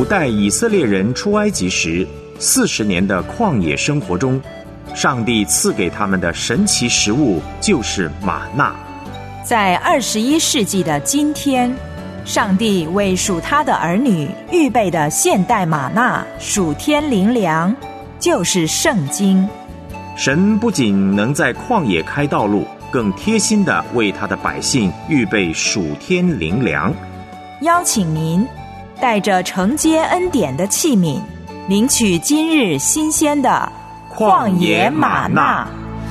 古代以色列人出埃及时40年的旷野生活中，上帝赐给他们的神奇食物就是玛纳。 在21世纪的今天，上帝为属他的儿女预备的现代玛纳属天灵粮，就是圣经。 神不仅能在旷野开道路，更贴心地为他的百姓预备属天灵粮。 邀请您带着承接恩典的器皿，领取今日新鲜的旷野玛纳。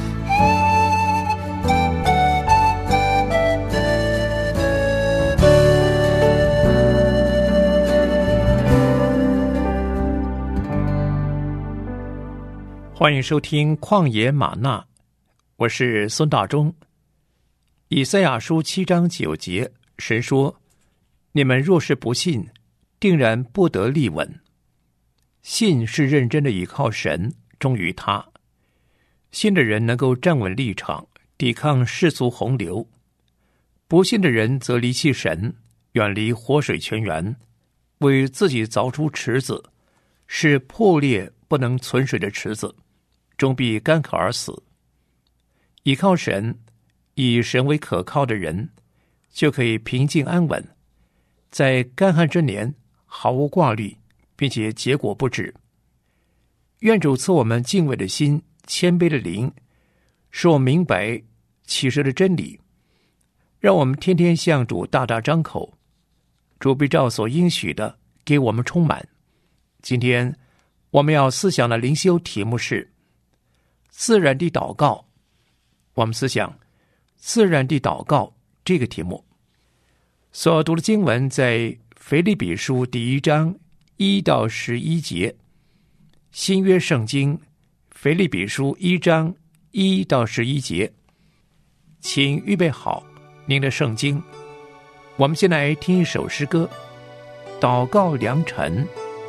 欢迎收听旷野玛纳，我是孙大中。以赛亚书7章9节，神说：你们若是不信，定然不得立稳。信是认真的倚靠神，忠于他。信的人能够站稳立场，抵抗世俗洪流；不信的人则离弃神，远离活水泉源，为自己凿出池子，是破裂不能存水的池子，终必干渴而死。倚靠神，以神为可靠的人，就可以平静安稳，在干旱之年毫无挂虑，并且结果不止。愿主赐我们敬畏的心，谦卑的灵，使我明白启示的真理，让我们天天向主大大张口，主必照所应许的给我们充满。今天我们要思想的灵修题目是自然地祷告。我们思想自然地祷告这个题目。所读的经文在腓立比书第1章1到11节，新约圣经腓立比书1章1到11节。请预备好您的圣经，我们先来听一首诗歌，祷告良辰。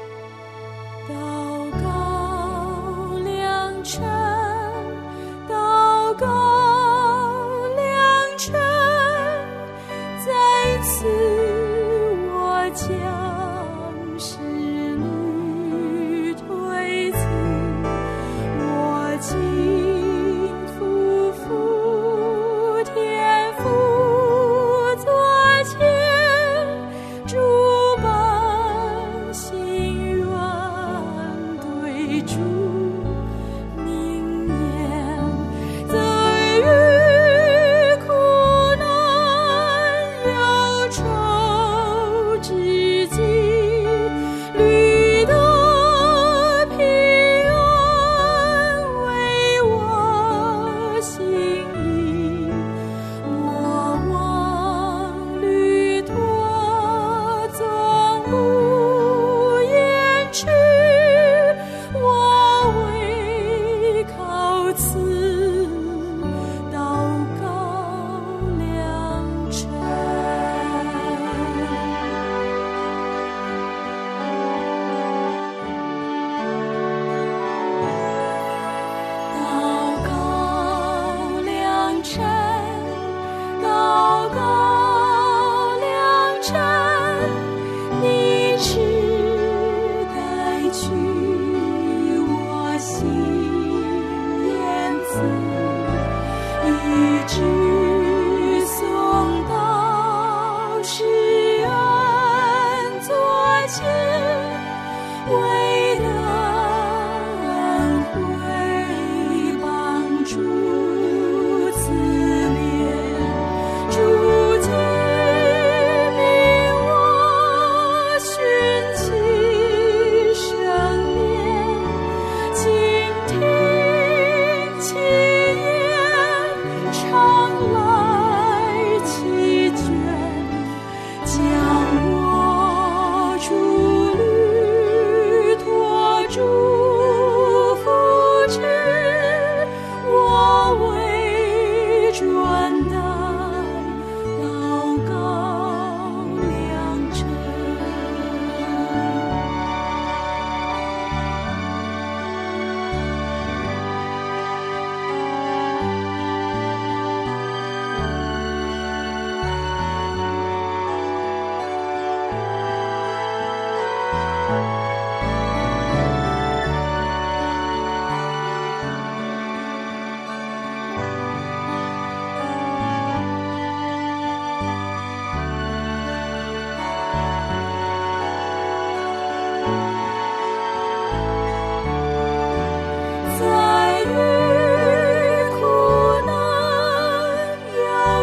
祷告良辰，祷告良辰，在此我将士旅推辞，我今夫妇天父座前，诸般喜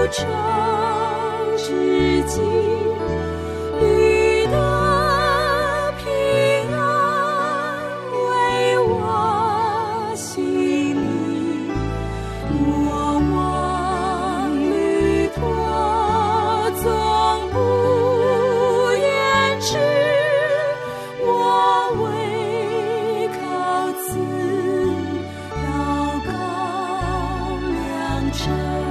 长至今，绿的平安为我心里，我望旅途总不言迟，我唯靠此祷告良辰。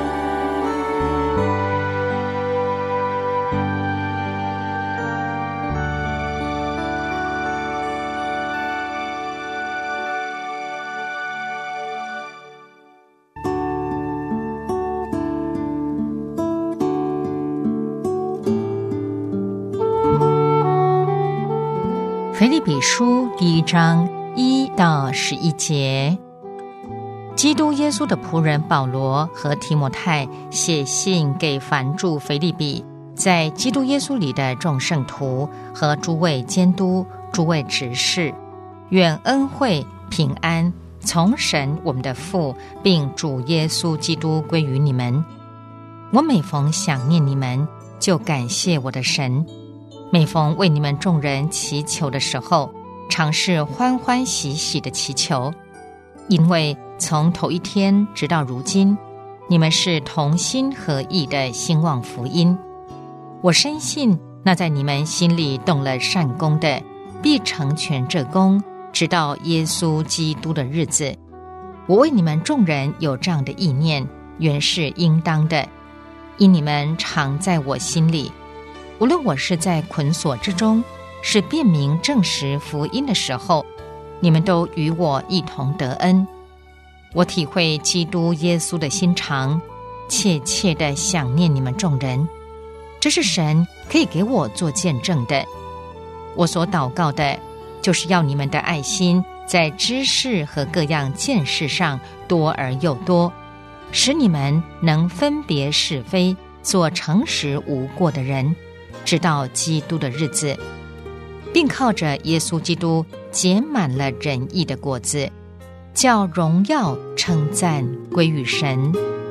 腓立比书第1章1到11节，基督耶稣的仆人保罗和提摩太写信给凡住腓立比，在基督耶稣里的众圣徒和诸位监督、诸位执事，愿恩惠平安从神我们的父并主耶稣基督归于你们。我每逢想念你们，就感谢我的神。每逢为你们众人祈求的时候，常是欢欢喜喜的祈求，因为从头一天直到如今，你们是同心合意的兴旺福音。我深信那在你们心里动了善工的，必成全这工，直到耶稣基督的日子。我为你们众人有这样的意念，原是应当的，因你们常在我心里。无论我是在捆锁之中，是辨明证实福音的时候，你们都与我一同得恩。我体会基督耶稣的心肠，切切地想念你们众人，这是神可以给我做见证的。我所祷告的，就是要你们的爱心在知识和各样见识上多而又多，使你们能分别是非，做诚实无过的人，直到基督的日子，并靠着耶稣基督结满了仁义的果子，叫荣耀称赞归于神。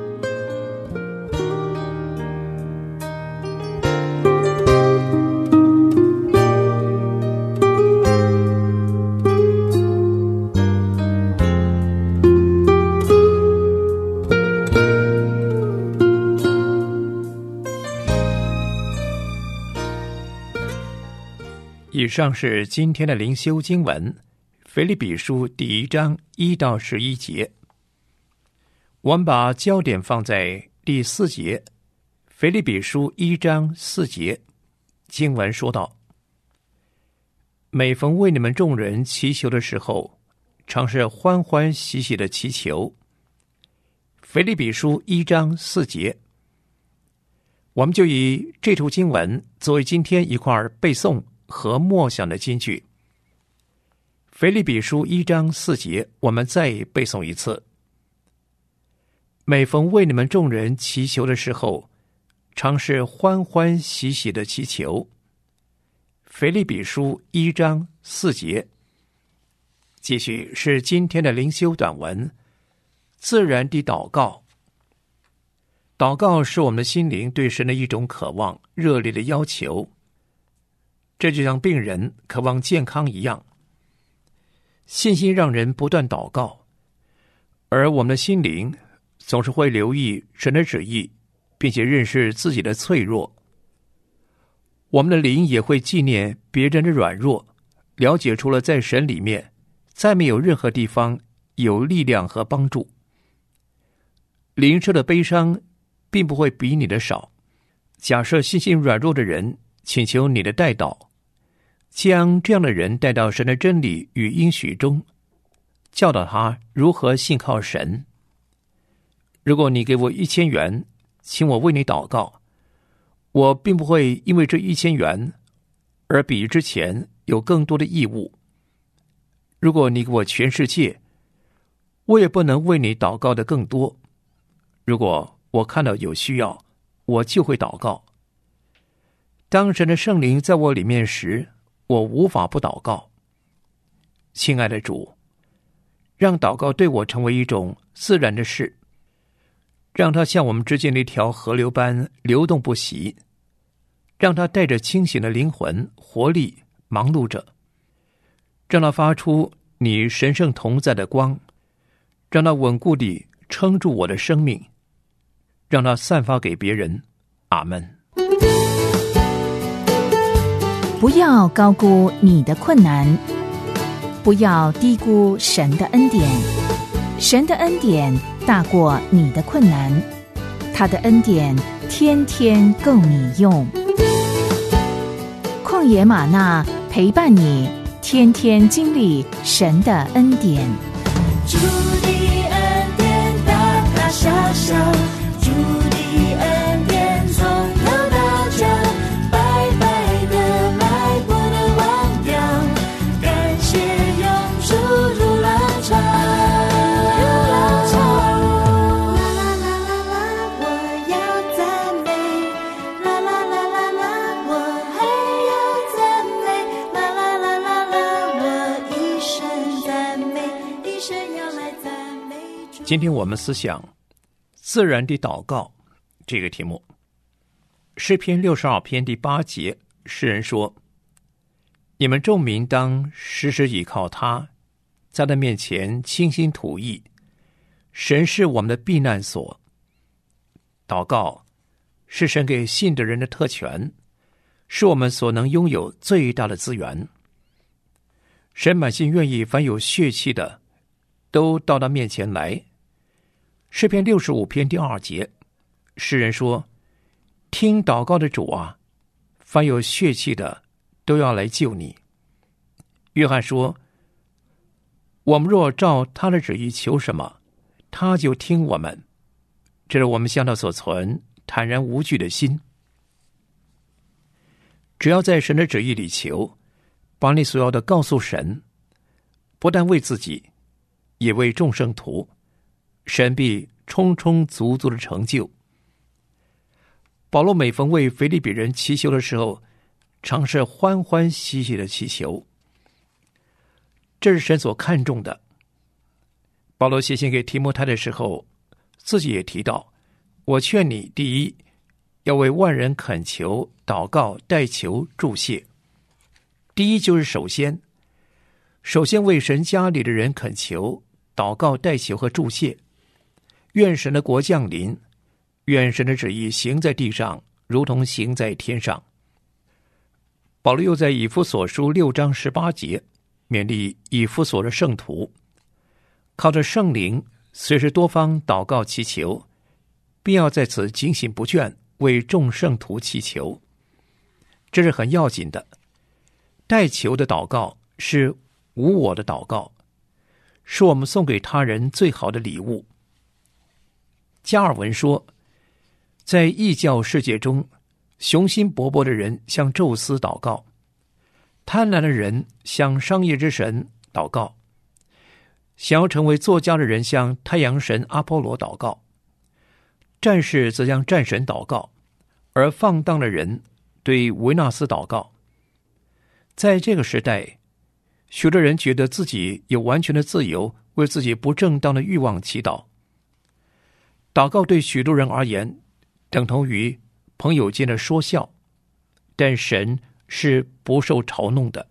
以上是今天的灵修经文，腓立比书第1章1到11节。我们把焦点放在第4节，腓立比书1章4节，经文说道：每逢为你们众人祈求的时候，常是欢欢喜喜的祈求。腓立比书1章4节，我们就以这处经文作为今天一块背诵和默想的金句。腓立比书1章4节，我们再背诵一次：每逢为你们众人祈求的时候，常是欢欢喜喜的祈求。腓立比书1章4节。继续是今天的灵修短文，自然的祷告。祷告是我们的心灵对神的一种渴望、热烈的要求，这就像病人渴望健康一样。信心让人不断祷告，而我们的心灵总是会留意神的旨意，并且认识自己的脆弱。我们的灵也会纪念别人的软弱，了解除了在神里面，再没有任何地方有力量和帮助。灵车的悲伤并不会比你的少。假设信心软弱的人请求你的代祷，将这样的人带到神的真理与应许中，教导他如何信靠神。如果你给我1000元，请我为你祷告，我并不会因为这1000元而比之前有更多的义务。如果你给我全世界，我也不能为你祷告的更多。如果我看到有需要，我就会祷告。当神的圣灵在我里面时，我无法不祷告。亲爱的主，让祷告对我成为一种自然的事。 让它像我们之间的一条河流般流动不息，让它带着清醒的灵魂活力忙碌着，让它发出你神圣同在的光，让它稳固地撑住我的生命，让它散发给别人。阿们。 不要高估你的困难，不要低估神的恩典。神的恩典大过你的困难，他的恩典天天够你用。旷野吗哪陪伴你，天天经历神的恩典。 主的恩典大大小小，主的恩典从头到脚，白白的来不能忘掉，感谢永驻如浪潮，如浪潮。啦啦啦啦啦，我要赞美，啦啦啦啦啦，我还要赞美，啦啦啦啦啦，我一生赞美，一生要来赞美主。 今天我们思想自然的祷告这个题目。诗篇62篇第8节，诗人说：你们众民当时时倚靠他，在他面前倾心吐意，神是我们的避难所。祷告是神给信的人的特权，是我们所能拥有最大的资源。神满心愿意凡有血气的都到他面前来。诗篇65篇第2节，诗人说：听祷告的主啊，凡有血气的都要来救你。约翰说：我们若照他的旨意求什么，他就听我们。这是我们向他所存坦然无惧的心。只要在神的旨意里求，把你所要的告诉神，不但为自己，也为众生徒，神必充充足足的成就。保罗每逢为腓立比人祈求的时候，常是欢欢喜喜的祈求，这是神所看重的。保罗写信给提摩太的时候，自己也提到：我劝你，第一，要为万人恳求、祷告、代求、祝谢。第一就是首先为神家里的人恳求、祷告、代求和祝谢，愿神的国降临，愿神的旨意行在地上，如同行在天上。保罗又在以弗所书6章18节勉励以弗所的圣徒，靠着圣灵随时多方祷告祈求，并要在此警醒不倦，为众圣徒祈求。这是很要紧的。代求的祷告是无我的祷告，是我们送给他人最好的礼物。加尔文说，在异教世界中，雄心勃勃的人向宙斯祷告，贪婪的人向商业之神祷告，想要成为作家的人向太阳神阿波罗祷告，战士则向战神祷告，而放荡的人对维纳斯祷告。在这个时代，许多人觉得自己有完全的自由，为自己不正当的欲望祈祷。祷告对许多人而言等同于朋友间的说笑，但神是不受嘲弄的。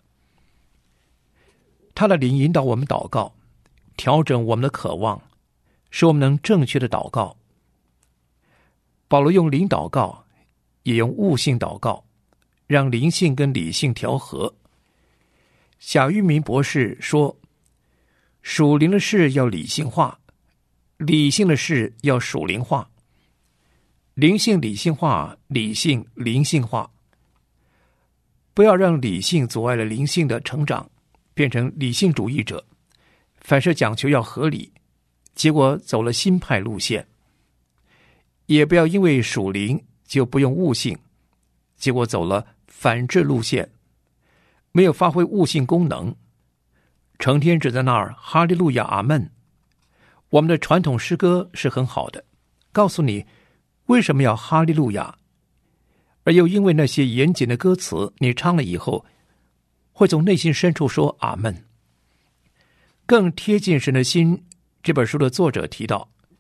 他的灵引导我们祷告，调整我们的渴望，使我们能正确的祷告。保罗用灵祷告，也用悟性祷告，让灵性跟理性调和。贾玉明博士说，属灵的事要理性化，理性的事要属灵化。灵性理性化，理性灵性化。不要让理性阻碍了灵性的成长，变成理性主义者，凡事讲求要合理，结果走了新派路线。也不要因为属灵就不用悟性，结果走了反制路线，没有发挥悟性功能，成天只在那儿哈利路亚阿们。我们的传统诗歌是很好的，告诉你为什么要哈利路亚，而又因为那些严谨的歌词你唱了以后，会从内心深处说阿们。更贴近神的心，这本书的作者提到，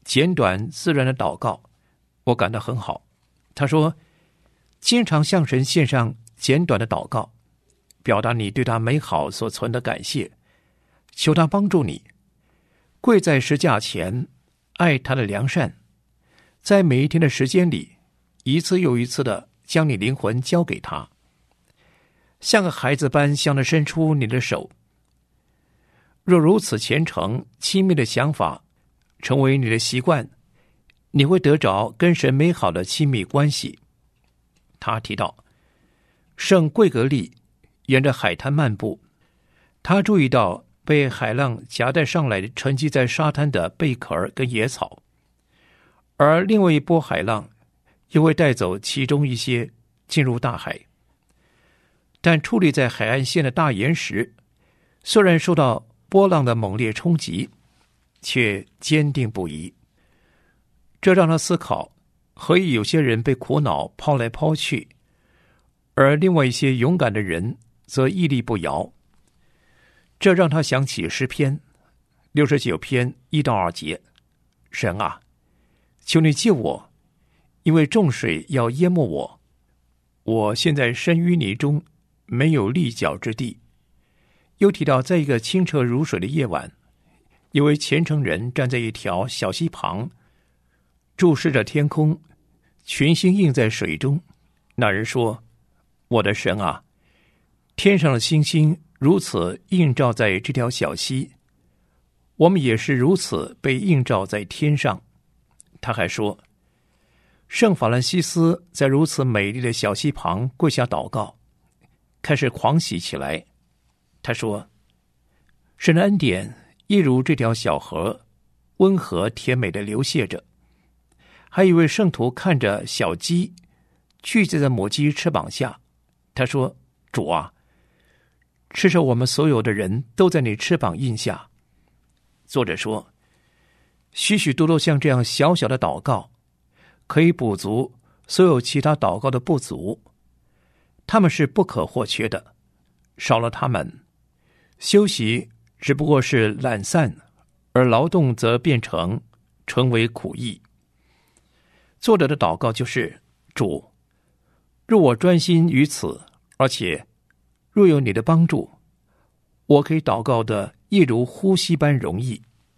简短自然的祷告，我感到很好。他说，经常向神献上简短的祷告，表达你对他美好所存的感谢，求他帮助你，跪在十架前，爱他的良善，在每一天的时间里，一次又一次的将你灵魂交给他，像个孩子般向他伸出你的手。若如此虔诚亲密的想法成为你的习惯，你会得着跟神美好的亲密关系。他提到，圣贵格利沿着海滩漫步，他注意到被海浪夹带上来沉积在沙滩的贝壳跟野草，而另外一波海浪又会带走其中一些进入大海。但矗立在海岸线的大岩石，虽然受到波浪的猛烈冲击，却坚定不移。这让他思考，何以有些人被苦恼抛来抛去，而另外一些勇敢的人则屹立不摇。这让他想起诗篇69篇1到2节，神啊，求你救我，因为众水要淹没我，我现在身淤泥中，没有立脚之地。又提到，在一个清澈如水的夜晚，有位虔诚人站在一条小溪旁，注视着天空，群星映在水中。那人说，我的神啊，天上的星星如此映照在这条小溪，我们也是如此被映照在天上。他还说，圣法兰西斯在如此美丽的小溪旁跪下祷告，开始狂喜起来。他说，神的恩典一如这条小河，温和甜美的流泻着。还有一位圣徒看着小鸡聚集在母鸡翅膀下，他说，主啊，吃着我们所有的人都在你翅膀印下。作者说，许许多多像这样小小的祷告，可以补足所有其他祷告的不足，他们是不可或缺的，少了他们，休息只不过是懒散，而劳动则变成为苦役。作者的祷告就是，主，若我专心于此，而且若有你的帮助，我可以祷告的一如呼吸般容易。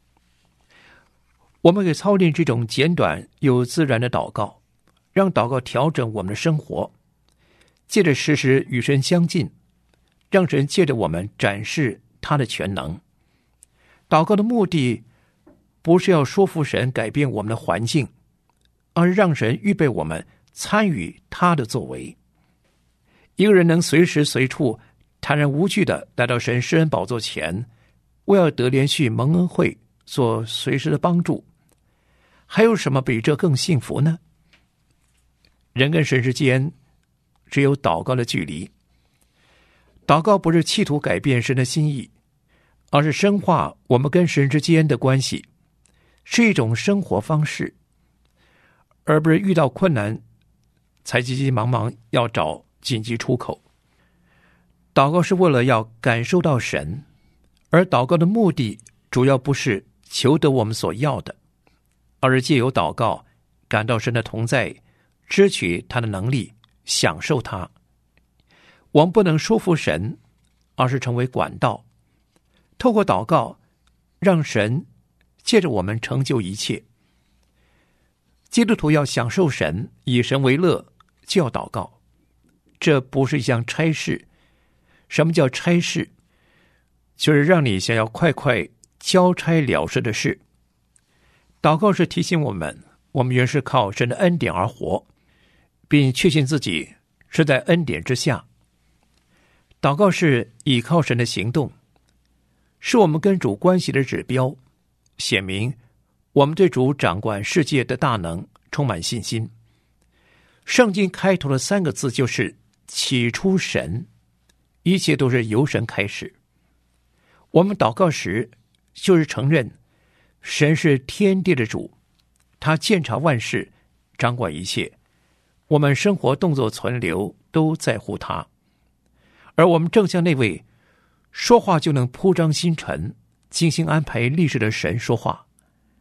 我们可以操练这种简短又自然的祷告，让祷告调整我们的生活，借着时时与神相近，让神借着我们展示他的全能。祷告的目的不是要说服神改变我们的环境，而是让神预备我们参与他的作为。一个人能随时随处坦然无惧地来到神施恩宝座前，为要得连续蒙恩惠做随时的帮助，还有什么比这更幸福呢？人跟神之间只有祷告的距离。祷告不是企图改变神的心意，而是深化我们跟神之间的关系，是一种生活方式，而不是遇到困难才急急忙忙要找紧急出口。祷告是为了要感受到神，而祷告的目的主要不是求得我们所要的，而是借由祷告感到神的同在，支取他的能力，享受他。我们不能说服神，而是成为管道，透过祷告让神借着我们成就一切。基督徒要享受神，以神为乐，就要祷告。这不是一项差事。什么叫差事？就是让你想要快快交差了事的事。祷告是提醒我们原是靠神的恩典而活，并确信自己是在恩典之下。祷告是倚靠神的行动，是我们跟主关系的指标，显明我们对主掌管世界的大能充满信心。圣经开头的3个字就是起初神，一切都是由神开始。我们祷告时就是承认神是天地的主，他鉴察万事，掌管一切，我们生活动作存留都在乎他。而我们正像那位说话就能铺张星辰，精心安排历史的神说话。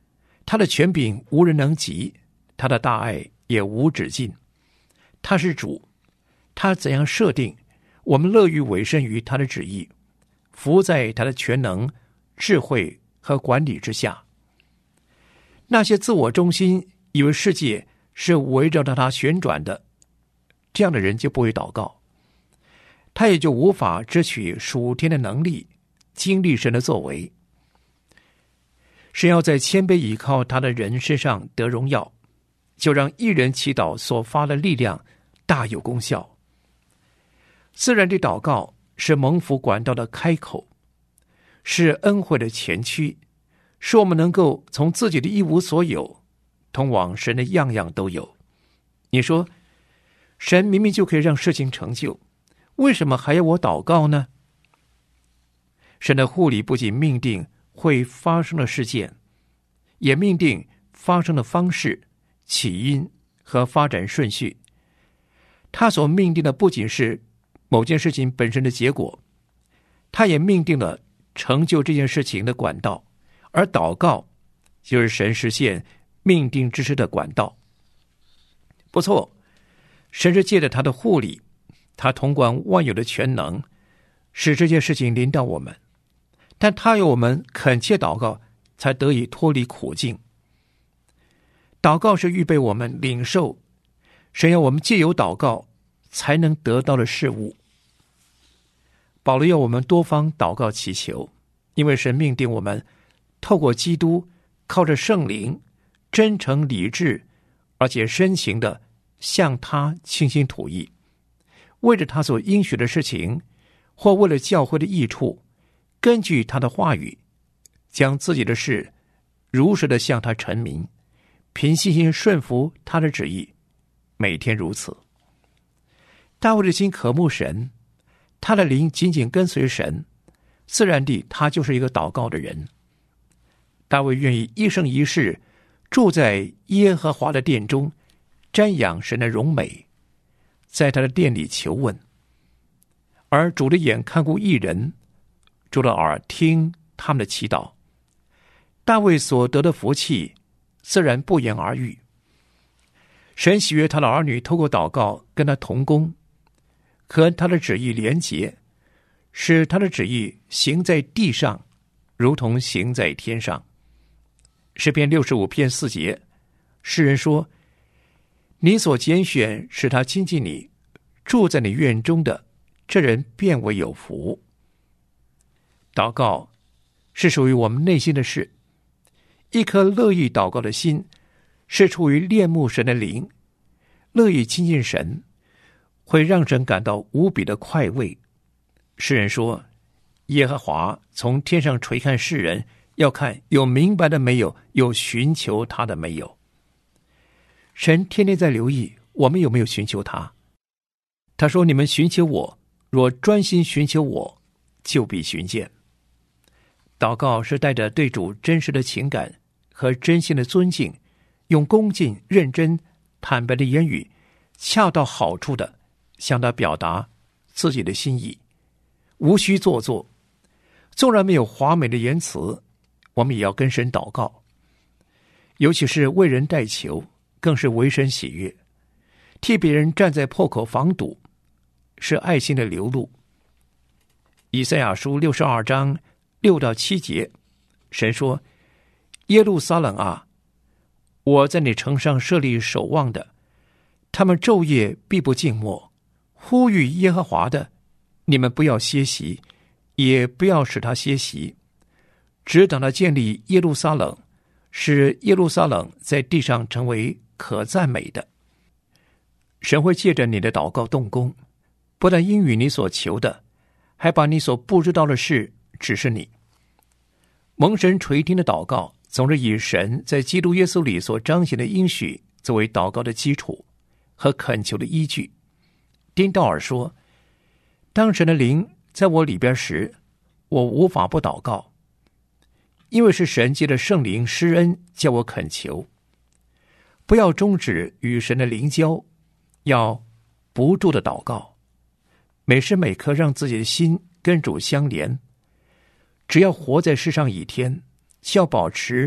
他的权柄无人能及，他的大爱也无止境。他是主，他怎样设定，我们乐于委身于他的旨意，服在他的全能、智慧和管理之下。那些自我中心，以为世界是围绕着他旋转的，这样的人就不会祷告，他也就无法支取属天的能力，经历神的作为。神要在谦卑倚靠他的人身上得荣耀，就让一人祈祷所发的力量大有功效。自然的祷告是蒙福管道的开口，是恩惠的前驱，使我们能够从自己的一无所有通往神的样样都有。你说，神明明就可以让事情成就，为什么还要我祷告呢？神的护理不仅命定会发生的事件，也命定发生的方式、起因和发展顺序。他所命定的不仅是某件事情本身的结果，他也命定了成就这件事情的管道，而祷告就是神实现命定之事的管道。不错，神是借着他的护理，他统管万有的全能，使这件事情临到我们，但他要我们恳切祷告，才得以脱离苦境。祷告是预备我们领受神要我们藉由祷告才能得到的事物。保罗要我们多方祷告祈求，因为神命定我们透过基督，靠着圣灵，真诚理智而且深情的向他倾心吐意，为着他所应许的事情，或为了教会的益处，根据他的话语，将自己的事如实的向他陈明，凭信心顺服他的旨意，每天如此。大卫的心渴慕神，他的灵紧紧跟随神，自然地他就是一个祷告的人。大卫愿意一生一世住在耶和华的殿中，瞻仰神的荣美，在他的殿里求问。而主的眼看顾义人，主的耳听他们的祈祷。大卫所得的福气自然不言而喻。神喜悦他的儿女透过祷告跟他同工，和他的旨意连结，使他的旨意行在地上，如同行在天上。诗篇65篇4节，诗人说：你所拣选使他亲近你，住在你院中的，这人便为有福。祷告是属于我们内心的事，一颗乐意祷告的心是出于恋慕神的灵，乐意亲近神，会让人感到无比的快慰。诗人说：耶和华从天上垂看世人，要看有明白的没有，有寻求他的没有。神天天在留意我们有没有寻求他。他说：你们寻求我，若专心寻求我，就必寻见。祷告是带着对主真实的情感和真心的尊敬，用恭敬、认真、坦白的言语，恰到好处的向他表达自己的心意，无需做作。纵然没有华美的言辞，我们也要跟神祷告，尤其是为人代求，更是为神喜悦。替别人站在破口防堵，是爱心的流露。以赛亚书62章6到7节，神说：耶路撒冷啊，我在你城上设立守望的，他们昼夜必不静默，呼吁耶和华的，你们不要歇息，也不要使他歇息，只等他建立耶路撒冷，使耶路撒冷在地上成为可赞美的。神会借着你的祷告动工，不但应允你所求的，还把你所不知道的事指示你。蒙神垂听的祷告，总是以神在基督耶稣里所彰显的应许作为祷告的基础和恳求的依据。丁道尔说：当神的灵在我里边时，我无法不祷告，因为是神借着圣灵施恩叫我恳求。不要终止与神的灵交，要不住的祷告，每时每刻让自己的心跟主相连。只要活在世上一天，需要保持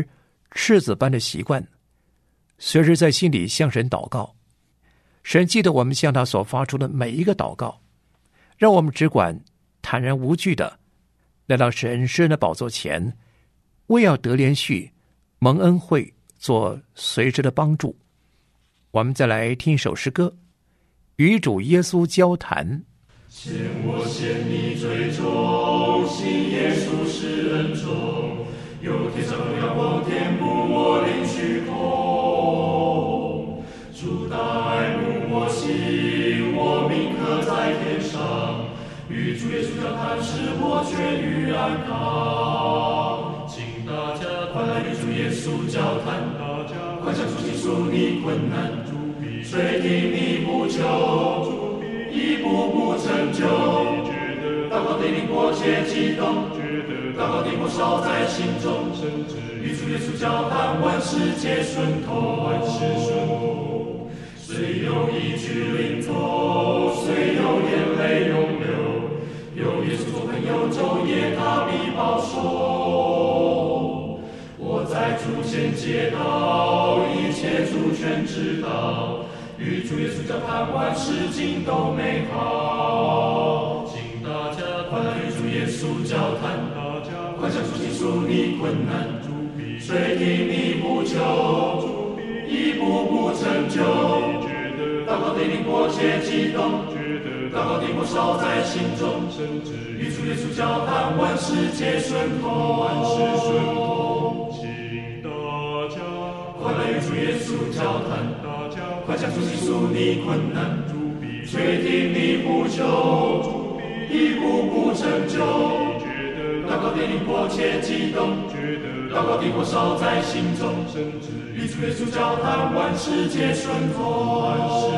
赤子般的习惯，随时在心里向神祷告。神记得我们向他所发出的每一个祷告，让我们只管坦然无惧的来到神施恩的宝座前，为要得连续蒙恩惠做随时的帮助。我们再来听一首诗歌，与主耶稣交谈。 牵我献你最重，信耶稣是恩宠，有天上荣耀光填补我灵虚空。主大爱慕我心，我名刻在天上，与主耶稣交谈使我痊愈安康。请大家快来与主耶稣交谈，快向主倾诉你困难，谁听你呼求，一步步成就。祷告的灵迫切激动，祷告的火烧在心中，与主耶稣交谈，万事皆顺透。虽有一句领头，虽有眼泪涌流，有耶稣做朋友，昼夜他必保守。我在主前接到，一切主全知道，与主耶稣交谈，万事尽都美好。请大家快来与主耶稣交谈，快向主倾诉你困难，谁听你呼求，一步步成就。祷告的灵迫切激动，祷告的火烧在心中，与主耶稣交谈，万事皆顺透。请大家快来与主耶稣交谈，快向主倾诉你困难，谁听你呼求，一步步成就。祷告的灵迫切激动，祷告的火烧在心中，与主耶稣交谈，万事皆顺透。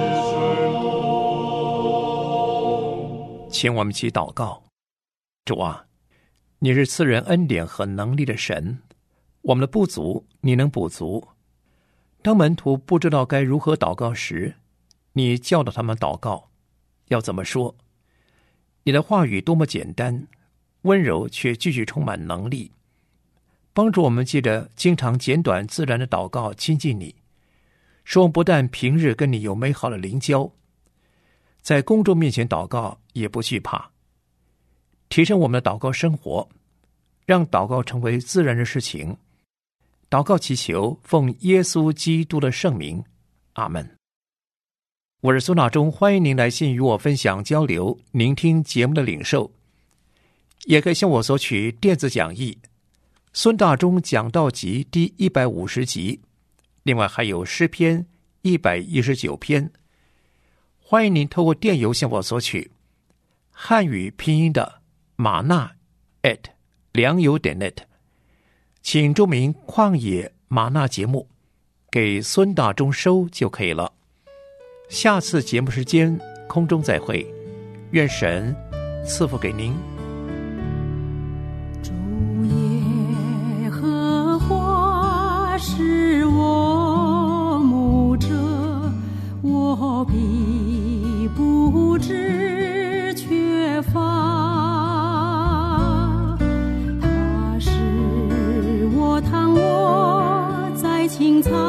请我们一起祷告。主啊，你是赐人恩典和能力的神，我们的不足你能补足。当门徒不知道该如何祷告时，你教导他们祷告要怎么说。你的话语多么简单温柔，却句句充满能力，帮助我们借着经常简短自然的祷告亲近你，使我们不但平日跟你有美好的灵交，在公众面前祷告也不惧怕。提升我们的祷告生活，让祷告成为自然的事情。祷告祈求奉耶稣基督的圣名，阿们。我是苏纳中，欢迎您来信与我分享交流，聆听节目的领受，也可以向我索取电子讲义孙大中讲道集第150集，另外还有诗篇119篇。欢迎您透过电邮向我索取。汉语拼音的马纳良友.net， 请注明旷野马纳节目，给孙大中收就可以了。下次节目时间空中再会，愿神赐福给您。 主耶和华是我牧者，我必不致缺乏。他是我躺卧在青草